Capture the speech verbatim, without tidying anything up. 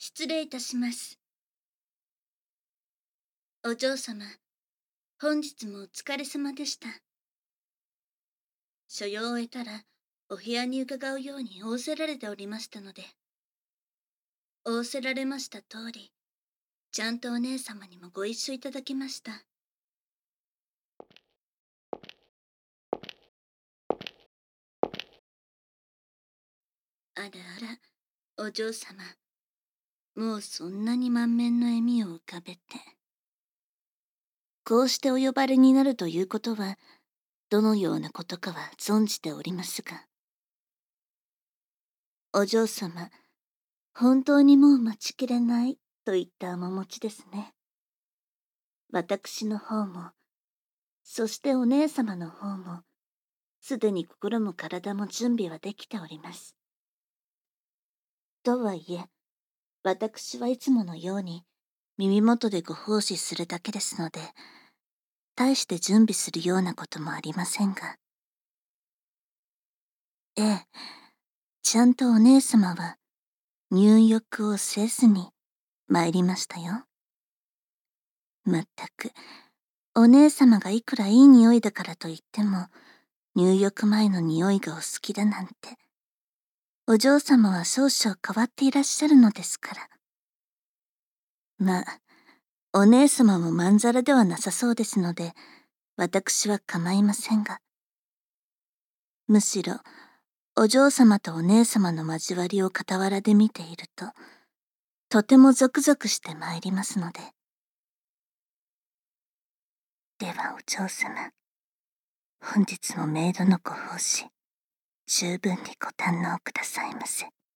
失礼いたします。お嬢様、本日もお疲れ様でした。所用を終えたら、お部屋に伺うように仰せられておりましたので。仰せられました通り、ちゃんとお姉様にもご一緒いただきました。あらあら、お嬢様。もうそんなに満面の笑みを浮かべて。こうしてお呼ばれになるということは、どのようなことかは存じておりますが。お嬢様、本当にもう待ちきれないといった面持ちですね。私の方も、そしてお姉様の方も、すでに心も体も準備はできております。とはいえ、私はいつものように耳元でご奉仕するだけですので、大して準備するようなこともありませんが。ええ、ちゃんとお姉様は入浴をせずに参りましたよ。まったく、お姉様がいくらいい匂いだからといっても、入浴前の匂いがお好きだなんて。お嬢様は少々変わっていらっしゃるのですから。まあ、お姉様もまんざらではなさそうですので、私は構いませんが。むしろ、お嬢様とお姉様の交わりを傍らで見ていると、とてもゾクゾクして参りますので。ではお嬢様、本日もメイドのご奉仕、十分にご堪能くださいませ。